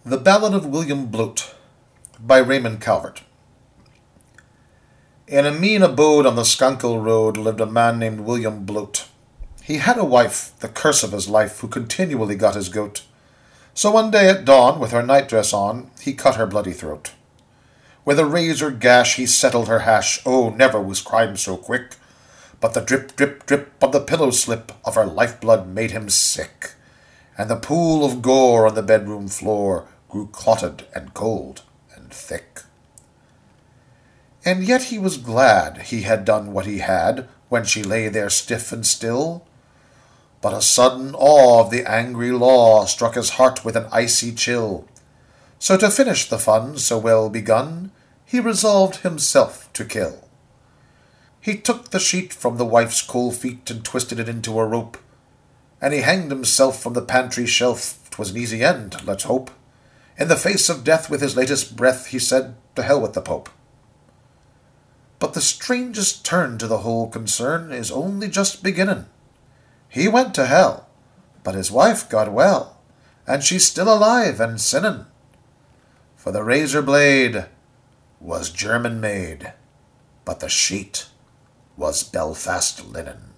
The Ballad of William Blute by Raymond Calvert. In a mean abode on the Schuylkill Road lived a man named William Blute. He had a wife, the curse of his life, who continually got his goat. So one day at dawn, with her nightdress on, he cut her bloody throat. With a razor gash he settled her hash. Oh, never was crime so quick! But the drip, drip, drip of the pillow slip of her lifeblood made him sick, and the pool of gore on the bedroom floor grew clotted and cold and thick. And yet he was glad he had done what he had, when she lay there stiff and still. But a sudden awe of the angry law struck his heart with an icy chill. So to finish the fun so well begun, he resolved himself to kill. He took the sheet from the wife's cold feet and twisted it into a rope, and he hanged himself from the pantry shelf. 'Twas an easy end, let's hope. In the face of death, with his latest breath, he said, "To hell with the Pope." But the strangest turn to the whole concern is only just beginnin'. He went to hell, but his wife got well, and she's still alive and sinnin'. For the razor blade was German made, but the sheet was Belfast linen.